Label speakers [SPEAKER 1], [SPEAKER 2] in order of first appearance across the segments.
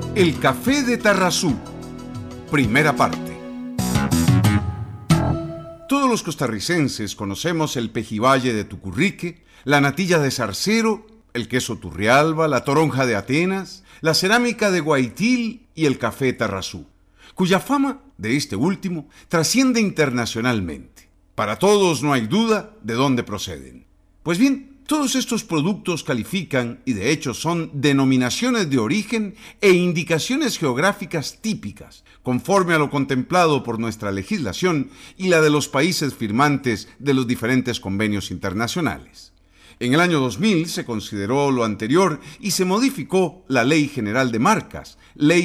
[SPEAKER 1] El café de Tarrazú, primera parte. Todos los costarricenses conocemos el pejibaye de Tucurrique, la natilla de Zarcero, el queso Turrialba, la toronja de Atenas, la cerámica de Guaitil y el café Tarrazú, cuya fama, de este último, trasciende internacionalmente. Para todos no hay duda de dónde proceden. Pues bien, todos estos productos califican y de hecho son denominaciones de origen e indicaciones geográficas típicas, conforme a lo contemplado por nuestra legislación y la de los países firmantes de los diferentes convenios internacionales. En el año 2000 se consideró lo anterior y se modificó la Ley General de Marcas, Ley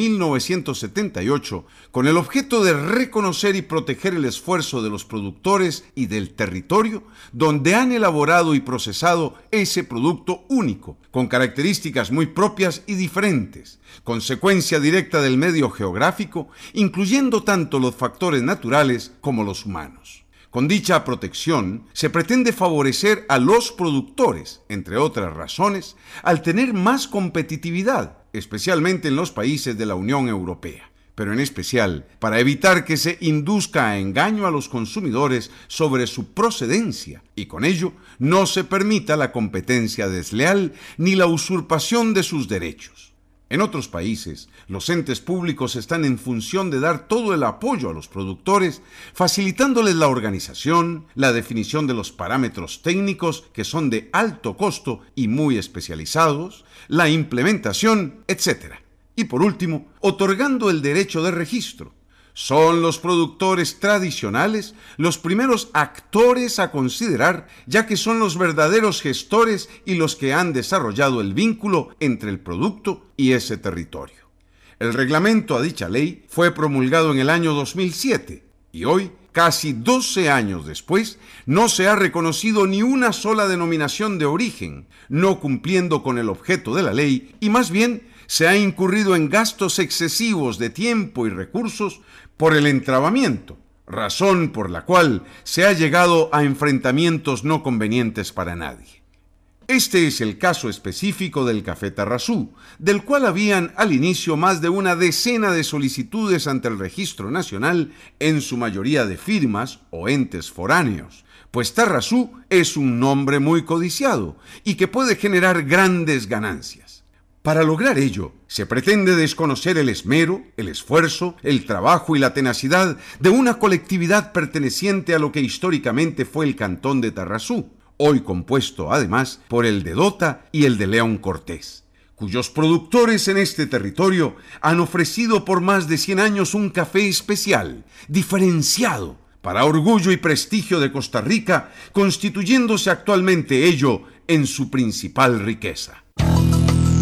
[SPEAKER 1] 7978, con el objeto de reconocer y proteger el esfuerzo de los productores y del territorio donde han elaborado y procesado ese producto único, con características muy propias y diferentes, consecuencia directa del medio geográfico, incluyendo tanto los factores naturales como los humanos. Con dicha protección, se pretende favorecer a los productores, entre otras razones, al tener más competitividad, especialmente en los países de la Unión Europea, pero en especial para evitar que se induzca a engaño a los consumidores sobre su procedencia y con ello no se permita la competencia desleal ni la usurpación de sus derechos. En otros países, los entes públicos están en función de dar todo el apoyo a los productores, facilitándoles la organización, la definición de los parámetros técnicos que son de alto costo y muy especializados, la implementación, etc. Y por último, otorgando el derecho de registro. Son los productores tradicionales los primeros actores a considerar, ya que son los verdaderos gestores y los que han desarrollado el vínculo entre el producto y ese territorio. El reglamento a dicha ley fue promulgado en el año 2007 y hoy, casi 12 años después, no se ha reconocido ni una sola denominación de origen, no cumpliendo con el objeto de la ley y más bien se ha incurrido en gastos excesivos de tiempo y recursos por el entrabamiento, razón por la cual se ha llegado a enfrentamientos no convenientes para nadie. Este es el caso específico del café Tarrazú, del cual habían al inicio más de una decena de solicitudes ante el Registro Nacional, en su mayoría de firmas o entes foráneos, pues Tarrazú es un nombre muy codiciado y que puede generar grandes ganancias. Para lograr ello, se pretende desconocer el esmero, el esfuerzo, el trabajo y la tenacidad de una colectividad perteneciente a lo que históricamente fue el cantón de Tarrazú, hoy compuesto además por el de Dota y el de León Cortés, cuyos productores en este territorio han ofrecido por más de 100 años un café especial, diferenciado, para orgullo y prestigio de Costa Rica, constituyéndose actualmente ello en su principal riqueza.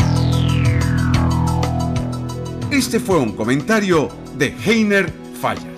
[SPEAKER 1] Este fue un comentario de Heiner Falla.